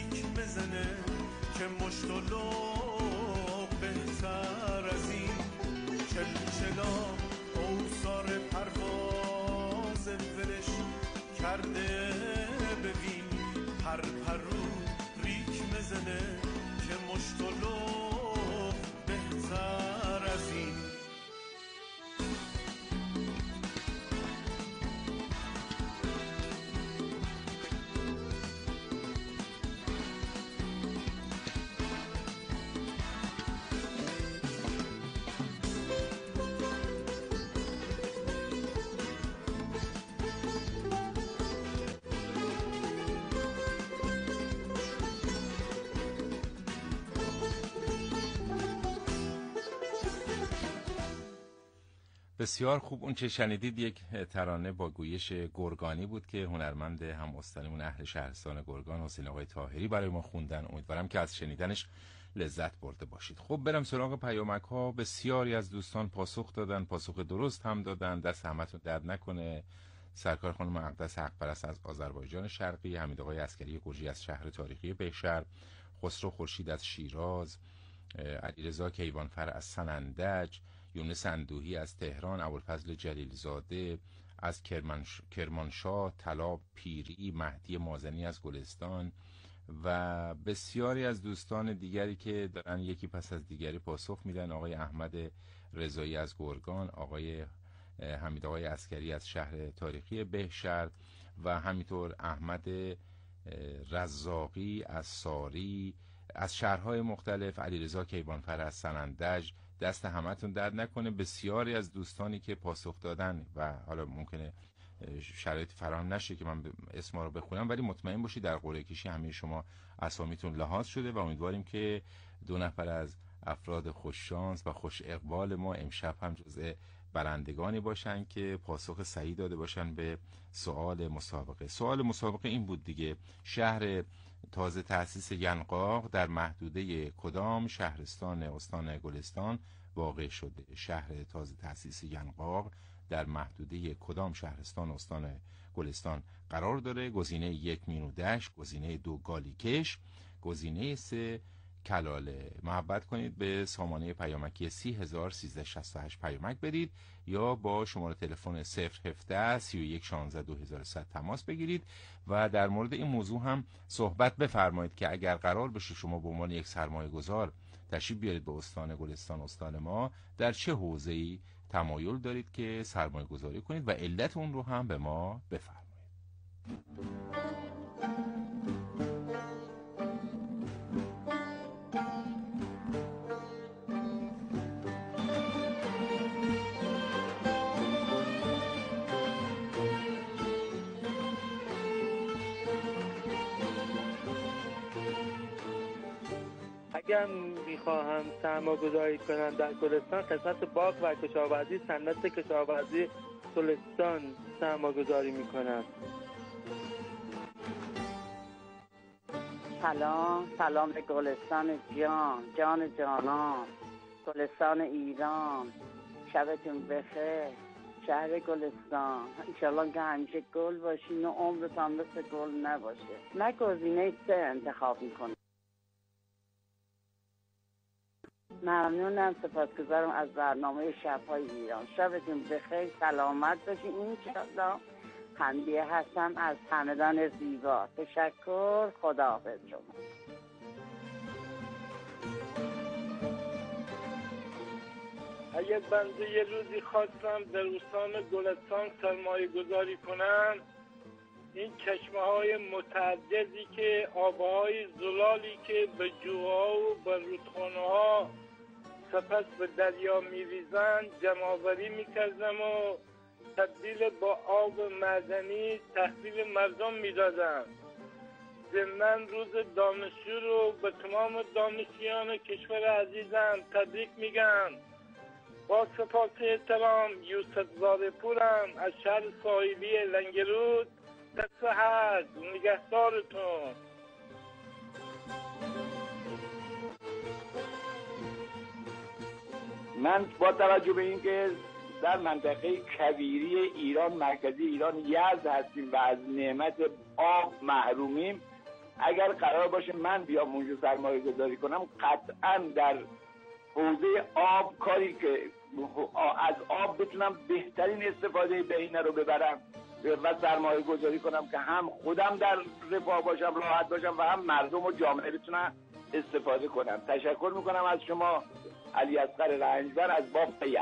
E: بزنه که مشت و لوق بهتر از این چلچلا اوصار پرواز ولش کرده ببین پر پرو ریک مزنه که مشت و لوق بهتر از این.
D: بسیار خوب. اون چه شنیدید یک ترانه با گویش گرگانی بود که هنرمند هم استانمون اهل شهرستان گرگان حسین آقای طاهری برای ما خوندن. امیدوارم که از شنیدنش لذت برده باشید. خب برم سراغ پیامک ها. بسیاری از دوستان پاسخ دادن، پاسخ درست هم دادن. دست همتون درد نکنه. سرکار خانم اقدس حق پرست از آذربایجان شرقی، حمید آقای عسکری گرجی از شهر تاریخی بهشهر، خسرو خورشید از شیراز، علیرضا کیوانفر از سنندج، یونس اندوهی از تهران، ابوالفضل جلیلزاده از کرمانش... کرمانشاه، طلا پیری، مهدی مازنی از گلستان و بسیاری از دوستان دیگری که دارن یکی پس از دیگری پاسخ میدن. آقای احمد رضایی از گرگان، آقای حمید آقای عسکری از شهر تاریخی بهشهر و همینطور احمد رزاقی از ساری از شهرهای مختلف، علیرضا کیوانفر از سنندج. دست همتون درد نکنه. بسیاری از دوستانی که پاسخ دادن و حالا ممکنه شرایط فراهم نشه که من اسما رو بخونم، ولی مطمئن باشید در قرعه کشی همه شما اسامیتون لحاظ شده و امیدواریم که دو نفر از افراد خوش شانس و خوش اقبال ما امشب هم جزء برندگانی باشن که پاسخ صحیح داده باشن به سوال مسابقه. سوال مسابقه این بود دیگه: شهر تازه تأسیس ینقاق در محدوده کدام شهرستان استان گلستان واقع شده؟ شهر تازه تأسیس ینقاق در محدوده کدام شهرستان استان گلستان قرار داره؟ گزینه یک مینودش، گزینه دو گالیکش، گزینه سه کلاله. محبت کنید به سامانه پیامکی سی هزار سیزده شصت و هشت پیامک برید یا با شماره تلفن صفر هفده سی و یک شانزده دو هزار و صد تماس بگیرید و در مورد این موضوع هم صحبت بفرمایید که اگر قرار بشه شما به عنوان یک سرمایه گذار تشریف بیارید به استان گلستان، استان ما، در چه حوزه‌ای تمایل دارید که سرمایه گذاری کنید و علت اون رو هم به ما بفرمایید.
P: اگر میخواهم سرمایه گذاری کنم در گلستان، قسمت باغ و کشاورزی، صنعت کشاورزی گلستان سرمایه گذاری میکنم.
S: سلام، سلام به گلستان جان، جان جانان، گلستان ایران. شبتون بخیر. شهر گلستان، انشالله که همیشه گل باشین و عمرتان مثل گل نباشه. من گزینه سه انتخاب میکنم. ممنونم، سپاسگزارم از برنامه شب‌های ایران. شبتون بخیر، سلامت باشین. انشالله. حمدیه هستم از همدان زیبا. تشکر، خداحافظ شما.
Q: اگر بنده یه روزی خواستم در استان گلستان سرمایه گذاری کنم، این چشمه های متعددی که آبهای زلالی که به جوها و به رودخانه ها سپس به دریا میریزند جمع‌آوری میکردم و تبدیل با آب معدنی تحویل مردم میدادم. ضمن روز دانشجو رو به تمام دانشجویان کشور عزیزم تبریک میگم. با سپاس احترام، یوسف زاده‌پورم از شهر ساحلی لنگرود. دست هست نگهدارتون.
C: من با توجه به اینکه در منطقه کویری ایران، مرکزی ایران یزد هستیم و از نعمت آب محرومیم،
B: اگر قرار باشه من بیام اونجا سرمایه گذاری کنم، قطعا در حوزه آب کاری که از آب بتونم بهترین استفاده بهینه رو ببرم و سرمایه گذاری کنم که هم خودم در رفاه باشم، راحت باشم و هم مردم و جامعه بتونن استفاده کنم. تشکر میکنم از شما. علی اصغر رنجبر از باب پیه.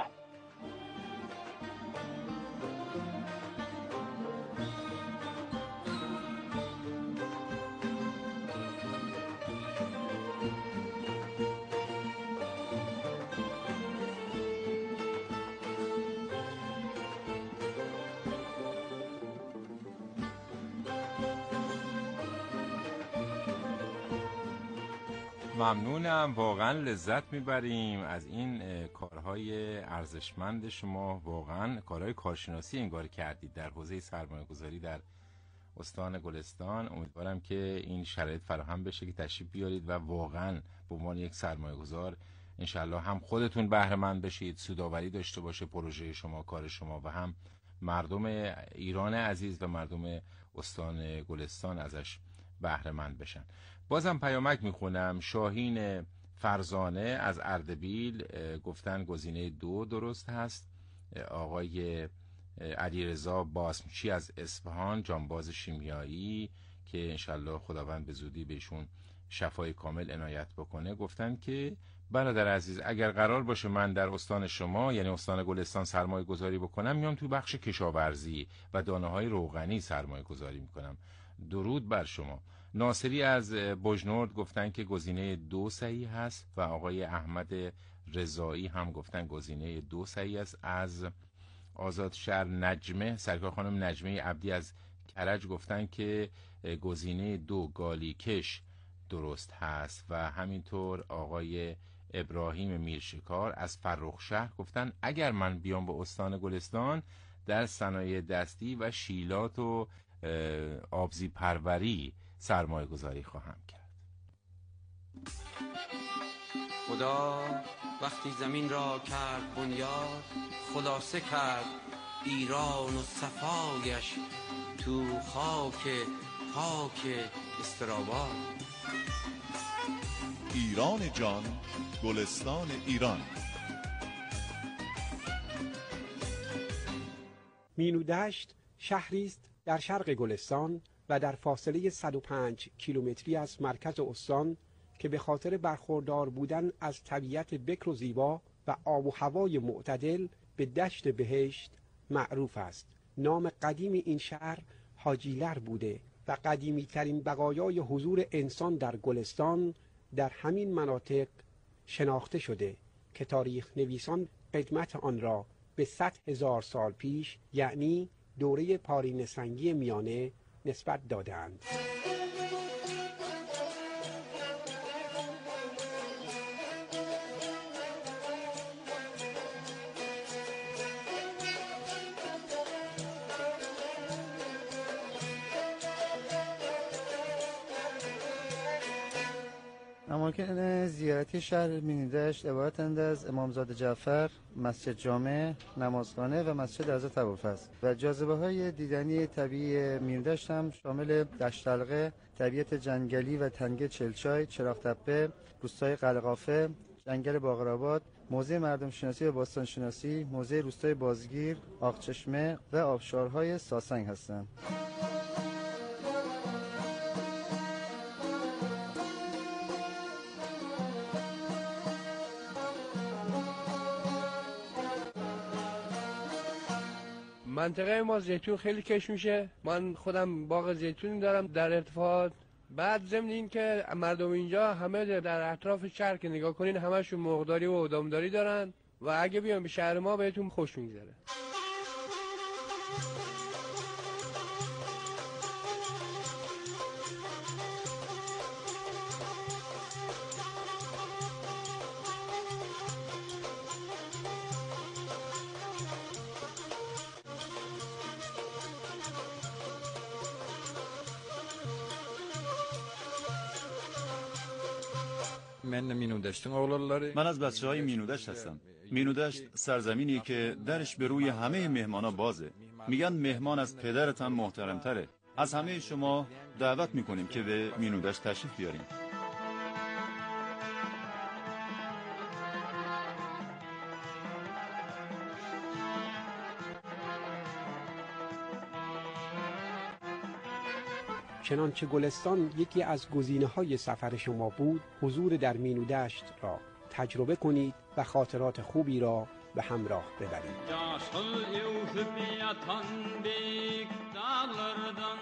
D: ممنونم، واقعا لذت میبریم از این کارهای ارزشمند شما. واقعا کارهای کارشناسی انگار کردید در حوزه سرمایه گذاری در استان گلستان. امیدوارم که این شرایط فراهم بشه که تشریف بیارید و واقعا به عنوان یک سرمایه گذار انشالله هم خودتون بهره مند بشید، سودآوری داشته باشه پروژه شما، کار شما، و هم مردم ایران عزیز و مردم استان گلستان ازش بهره مند بشن. بازم پیامک میخونم. شاهین فرزانه از اردبیل گفتن گزینه دو درست هست. آقای علیرضا باسمچی از اصفهان، جانباز شیمیایی که انشالله خداوند به زودی بهشون شفای کامل عنایت بکنه، گفتن که برادر عزیز اگر قرار باشه من در استان شما یعنی استان گلستان سرمایه گذاری بکنم، میام تو بخش کشاورزی و دانه های روغنی سرمایه گذاری میکنم. درود بر شما. ناصری از بجنورد گفتن که گزینه دو صحیح هست و آقای احمد رضایی هم گفتن گزینه دو صحیح است. از آزاد شهر نجمه، سرکار خانم نجمه عبدی از کرج گفتن که گزینه دو گالیکش درست هست و همینطور آقای ابراهیم میرشکار از فرخ شهر گفتن اگر من بیام به استان گلستان در صنایع دستی و شیلات و آبزی پروری سرمایه گذاری خواهم کرد.
V: خدا وقتی زمین را کرد بنیاد، خلاصه کرد ایران و صفایش تو خاک پاک استراباد.
F: ایران جان، گلستان ایران.
T: مینودشت شهری است در شرق گلستان و در فاصله صد و پنج کیلومتری از مرکز استان که به خاطر برخوردار بودن از طبیعت بکر و زیبا و آب و هوای معتدل به دشت بهشت معروف است. نام قدیم این شهر حاجیلر بوده و قدیمی ترین بقایای حضور انسان در گلستان در همین مناطق شناخته شده که تاریخ نویسان قدمت آن را به صد هزار سال پیش یعنی دوره پارین سنگی میانه نسبت دادند.
W: اماکن زیارتی شهر مینودشت عبارتند از امامزاده جعفر، مسجد جامع، نمازخانه و مسجد حضرت ابوالفضل است و جاذبه های دیدنی طبیعی مینودشت هم شامل دشت حلقه، طبیعت جنگلی و تنگه چلچای، چراغ تپه، روستای قلقافه، جنگل باقرآباد، موزه مردم شناسی و باستان شناسی، موزه روستای بازگیر، آقچشمه و آبشارهای ساسنگ هستند.
X: منطقه ما زیتون خیلی کش میشه. من خودم باغ زیتون دارم در ارتفاعات. بعد ضمن این که مردم اینجا همه در اطراف شهر که نگاه کنین همشون مرغداری و ادامداری دارن و اگه بیان به شهر ما بهتون خوش میگذره.
Y: من از بچه های مینودشت هستم. مینودشت سرزمینی که درش به روی همه مهمانا بازه. میگن مهمان از پدرت هم محترم تره. از همه شما دعوت میکنیم که به مینودشت تشریف بیاریم.
G: چنانچه گلستان یکی از گزینه‌های سفر شما بود، حضور در مینودشت را تجربه کنید و خاطرات خوبی را به همراه ببرید.
H: Yaşıl yuvub yatan beyik dağlardan,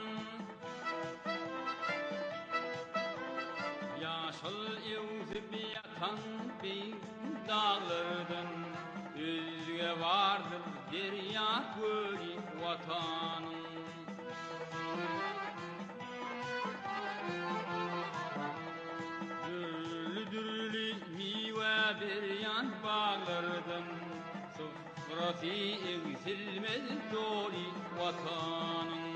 H: Yaşıl yuvub yatan beyik dağlardan, Özge vardır derya gölü vatanın. Dürlü dürlü mive beryan bağlardan, Sofrası eksilmez doli vatanın.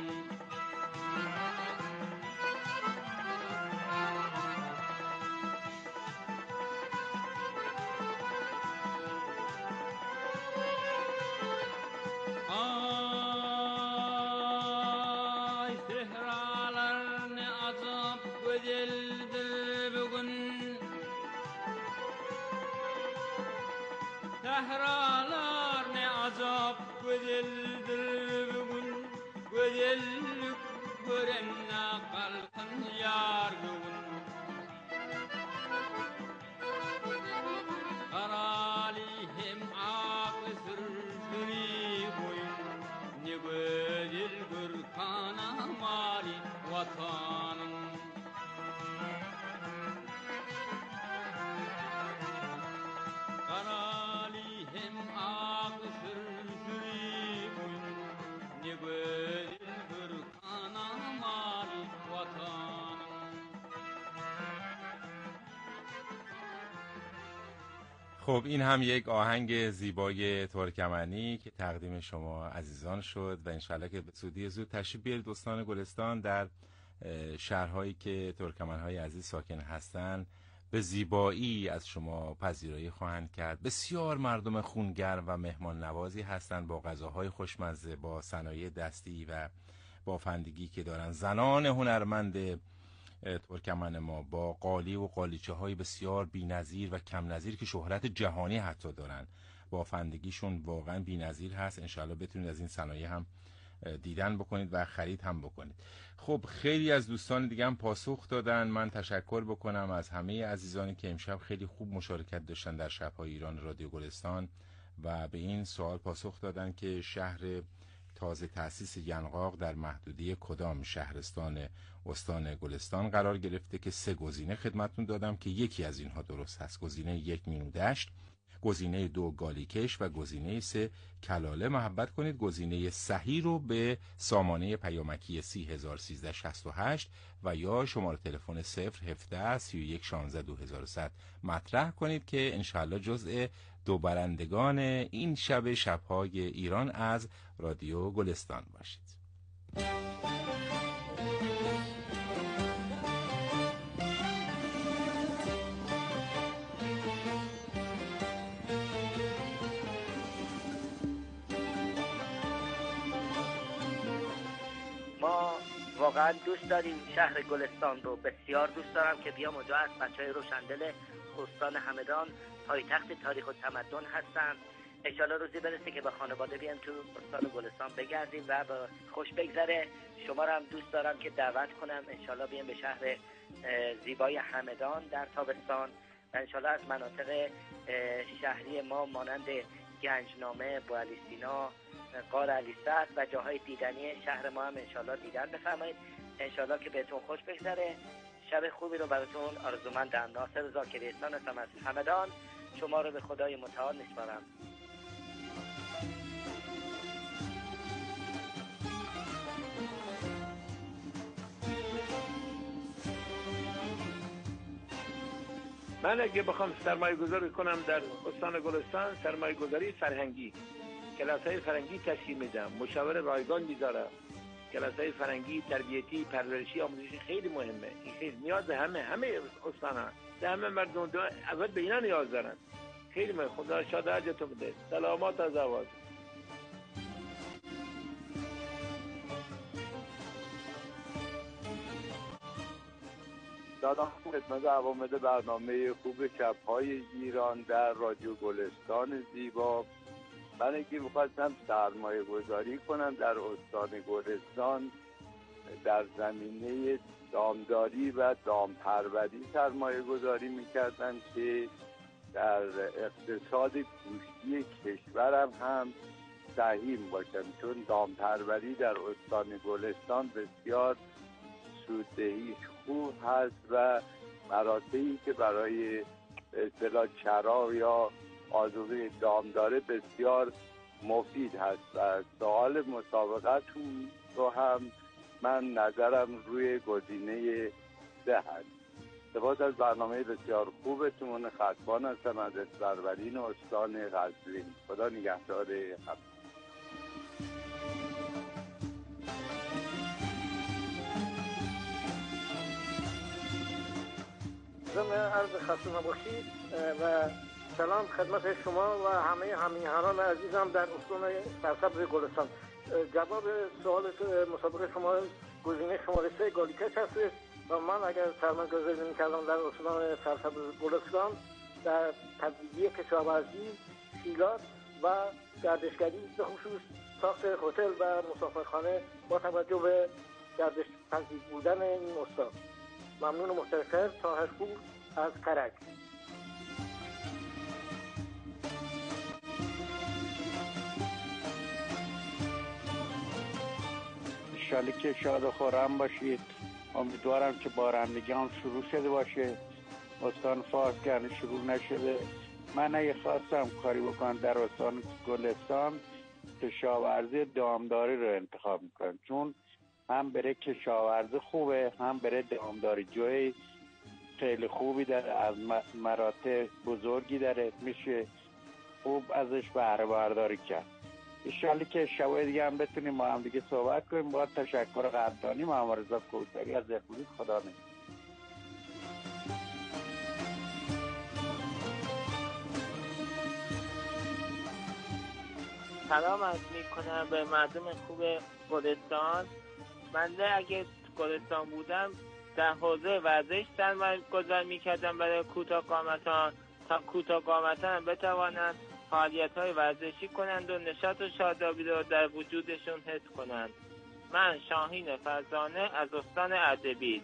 H: Ay sehralar ne azap güzeldir bugün, Sehralar ne azap güzeldir bugün, Güzellik görenle kalkın yar bugün. Karali hem ağlı sürsürü boyun, Ne güzel gürkana mali vatanın. Karali hem ağlı sürsürü boyun, Ne güzel gürkana mali vatanın.
D: خب این هم یک آهنگ زیبای ترکمنی که تقدیم شما عزیزان شد و انشالله که به زودی زود تشریف بیارید استان گلستان. در شهرهایی که ترکمنهای عزیز ساکن هستند به زیبایی از شما پذیرایی خواهند کرد. بسیار مردم خونگرم و مهمان نوازی هستند، با غذاهای خوشمزه، با صنایع دستی و بافندگی که دارن. زنان هنرمند ترکمن ما با قالی و قالیچه های بسیار بی‌نظیر و کم نظیر که شهرت جهانی حتی دارن، بافندگیشون واقعا بی‌نظیر هست. انشالله بتونید از این صنایع هم دیدن بکنید و خرید هم بکنید. خب خیلی از دوستان دیگه هم پاسخ دادن. من تشکر بکنم از همه عزیزانی که امشب خیلی خوب مشارکت داشتن در شب‌های ایران رادیو گلستان و به این سوال پاسخ دادن که شهر تازه تأسیس ینقاق در محدوده کدام شهرستان استان گلستان قرار گرفته، که سه گزینه خدمتتون دادم که یکی از اینها درست هست. گزینه یک مینودشت، گزینه دو گالیکش و گزینه سه کلاله. محبت کنید گزینه صحیح رو به سامانه پیامکی سی هزار و سیزده شصت و هشت و یا شماره تلفن صفر هفده سی و یک شانزده دو هزار و صد مطرح کنید که انشاءالله جزء دو برندگان این شب شب‌های ایران از رادیو گلستان باشید.
P: ما واقعا دوست داریم شهر گلستان رو، بسیار دوست دارم که بیام اونجا. از بچهای روشندل استان همدان پایتخت تاریخ و تمدن هستن. انشالله روزی برسه که با خانواده بیام تو استان گلستان بگردیم و با خوش بگذره. شما رو هم دوست دارم که دعوت کنم انشالله بیام به شهر زیبای همدان در تابستان و انشالله از مناطق شهری ما مانند گنجنامه، بوعلی سینا، غار علی صدر و جاهای دیدنی شهر ما هم انشالله دیدن بفرمایید. انشالله که بهتون خوش بگذره. شب خوبی رو براتون آرزومندم. ناصر زاکری احسان هستم از همدان. شما رو به خدای متعال میسپارم.
B: من اگه بخوام سرمایه گذاری کنم در استان گلستان، سرمایه گذاری فرهنگی، کلاس های فرهنگی تشکیل میدم، مشاور رایگان میذارم. کلاس های فرهنگی، تربیتی، پرورشی، آموزشی خیلی مهمه. این خیلی نیاز همه همه استان ها، همه مردم دو اول به اینا نیاز دارن. خیلی مهمه. خدا شاد حاجتون بده. سلامات از آواز.
I: سلام خدمت عوامل برنامه خوب شب‌های ایران در رادیو گلستان زیبا. من اگه می‌خواستم سرمایه گذاری کنم در استان گلستان در زمینه دامداری و دامپروری سرمایه گذاری می‌کردم که در اقتصاد گوشتی کشورم هم سهیم باشم، چون دامپروری در استان گلستان بسیار سوددهیش خوب هست و مراتعی که برای اصطلاح چرا یا آذوقه دام داره بسیار مفید هست و سوال مسابقتون رو هم من نظرم روی گزینه ده هست. سپاس از برنامه بسیار خوبتون. خطبان هستم از اسفرولین استان قزوین. خدا نگهدار همه.
J: ضمن عرض خسته نباشید و سلام خدمت شما و همه همیهنان عزیزم در استان سرسبز گلستان. جواب سوال مسابقه شما گزینه شماره سه گالیکش هست و من اگر سرمایه گذاری می‌کردم در استان سرسبز گلستان در تبدیلی کشاورزی، شیلات و گردشگری به خصوص ساخت هتل و مسافرخانه با توجه به گردش پذیر بودن این استان. ممنون و متشکرم. طاهرپور از کرج.
K: انشالله که شاد و خرم باشید. امیدوارم که بارندگی هم شروع شده باشه. استان فارس که شروع نشده. من اگه خواستم کاری بکنم در استان گلستان کشاورزی دامداری رو انتخاب میکنم، چون هم برای کشاورزی خوبه، هم برای دامداری جوی خیلی خوبی داره، از مراتع بزرگی داره، میشه خوب ازش بهره برداری کرد. انشالله که شبای دیگه هم بتونیم ما هم دیگه صحبت کنیم. با تشکر قدردانی محمد رضا کوثری از زربولی. خدا نگهدار.
L: سلام عرض میکنم به مردم خوب گلستان. من اگه گلستان بودم در حوزه ورزش سرمایه گذاری میکردم برای کوتاه قامتان تا کوتاه قامتان بتوانند فعالیت های ورزشی کنند و نشاط و شادابی رو در وجودشون حس کنند. من شاهین فرزانه از استان اردبیل.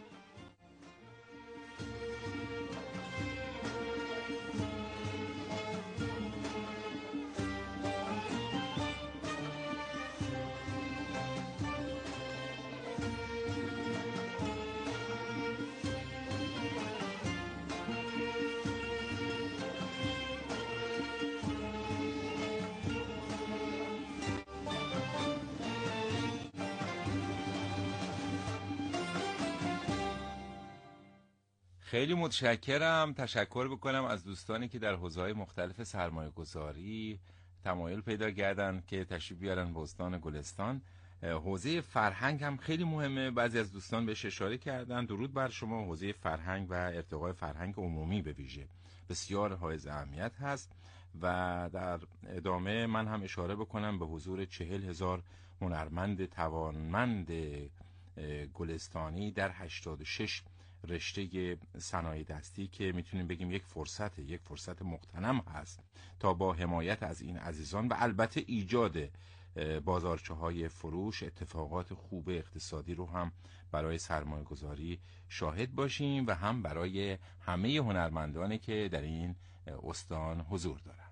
D: خیلی متشکرم. تشکر بکنم از دوستانی که در حوزه‌های مختلف سرمایه گذاری تمایل پیدا کردن که تشریف بیارن به استان گلستان. حوزه فرهنگ هم خیلی مهمه، بعضی از دوستان بهش اشاره کردن. درود بر شما. حوزه فرهنگ و ارتقاء فرهنگ عمومی به ویژه بسیار حائز اهمیت هست و در ادامه من هم اشاره بکنم به حضور چهل هزار هنرمند توانمند گلستانی در هشتاد و شش رشته صنایع دستی که میتونیم بگیم یک فرصت یک فرصت مغتنم هست تا با حمایت از این عزیزان و البته ایجاد بازارچه های فروش اتفاقات خوب اقتصادی رو هم برای سرمایه گذاری شاهد باشیم و هم برای همه هنرمندانی که در این استان حضور دارند.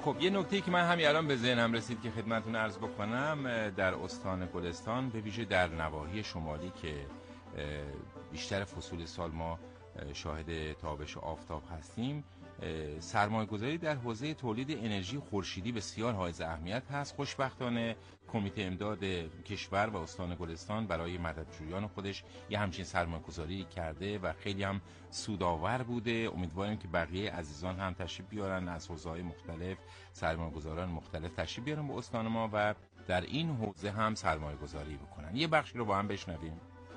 D: خب یه نکته‌ای که من همین الان به ذهنم رسید که خدمتتون عرض بکنم، در استان گلستان به ویژه در نواحی شمالی که بیشتر فصول سال ما شاهد تابش آفتاب هستیم، سرمایه‌گذاری در حوزه تولید انرژی خورشیدی بسیار حائز اهمیت هست. خوشبختانه کمیته امداد کشور و استان گلستان برای مددجویان خودش یه همچین سرمایه‌گذاری کرده و خیلی هم سودآور بوده. امیدواریم که بقیه عزیزان هم تشریف بیارن، از حوزه‌های مختلف سرمایه‌گذاران مختلف تشریف بیارن به استان ما و در این حوزه هم سرمایه‌گذاری بکنن. یه بخشی رو با هم بشنویم.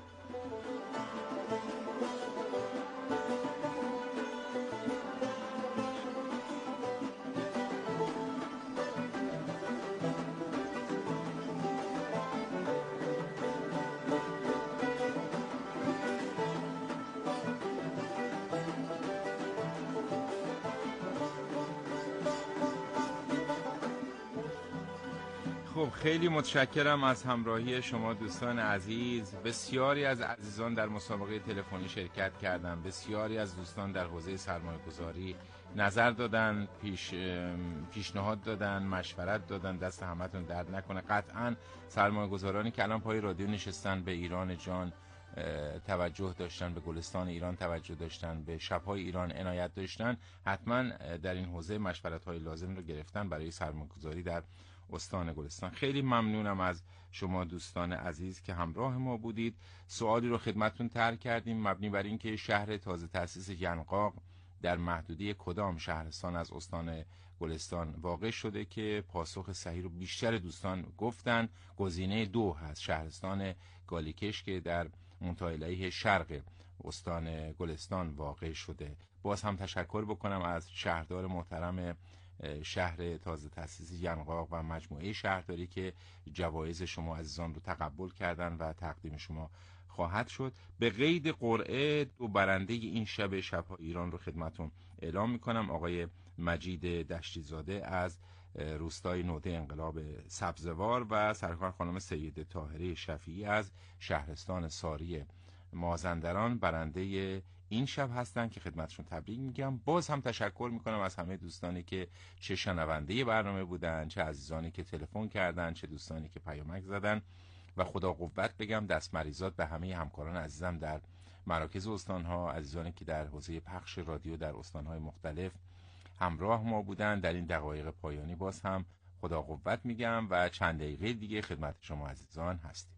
D: خب خیلی متشکرم از همراهی شما دوستان عزیز. بسیاری از عزیزان در مسابقه تلفنی شرکت کردن، بسیاری از دوستان در حوزه سرمایه‌گذاری نظر دادن، پیش پیشنهاد دادن، مشورت دادن. دست همتون درد نکنه. قطعاً سرمایه‌گذارانی که الان پای رادیو نشستن به ایران جان توجه داشتن، به گلستان ایران توجه داشتن، به شب‌های ایران عنایت داشتن، حتما در این حوزه مشورت‌های لازم رو گرفتن برای سرمایه‌گذاری در استان گلستان. خیلی ممنونم از شما دوستان عزیز که همراه ما بودید. سوالی رو خدمتتون طرح کردیم مبنی بر اینکه شهر تازه تأسیس ینقاق در محدوده کدام شهرستان از استان گلستان واقع شده که پاسخ صحیح رو بیشتر دوستان گفتن. گزینه دو هست، شهرستان گالیکش که در منطقه شرق استان گلستان واقع شده. باز هم تشکر بکنم از شهردار محترم شهر تازه تأسیس ینقاق و مجموعه شهرداری که جوایز شما عزیزان رو تقبل کردن و تقدیم شما خواهد شد. به قید قرعه دو برنده این شب شب‌های ایران رو خدمتون اعلام میکنم. آقای مجید دشتی زاده از روستای نوده انقلاب سبزوار و سرکار خانم سیده طاهره شفیعی از شهرستان ساری مازندران برنده این شب هستن که خدمتشون تبریک میگم. باز هم تشکر میکنم از همه دوستانی که چه شنونده برنامه بودن، چه عزیزانی که تلفن کردن، چه دوستانی که پیامک زدن و خدا قوت بگم دست مریضات به همه همکاران عزیزم در مراکز استانها، عزیزانی که در حوزه پخش رادیو در استانهای مختلف همراه ما بودن در این دقایق پایانی. باز هم خدا قوت میگم و چند دقیقه دیگه خدمت شما عزیزان هستیم.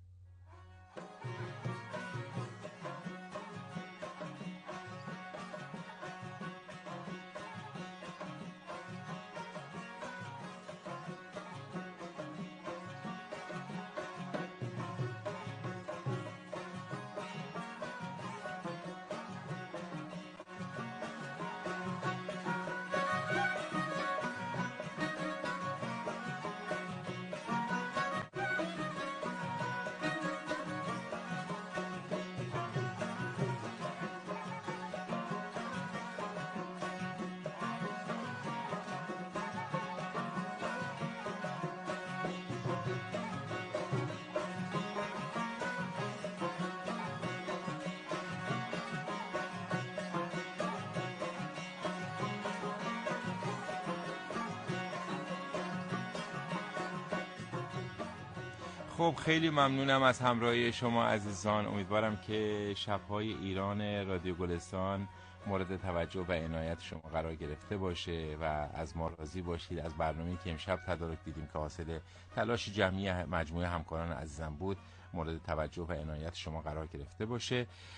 D: خب خیلی ممنونم از همراهی شما عزیزان. امیدوارم که شب‌های ایران رادیو گلستان مورد توجه و عنایت شما قرار گرفته باشه و از ما راضی باشید. از برنامه‌ای که امشب تدارک دیدیم که حاصل تلاش جمعی مجموعه همکاران عزیزم بود مورد توجه و عنایت شما قرار گرفته باشه.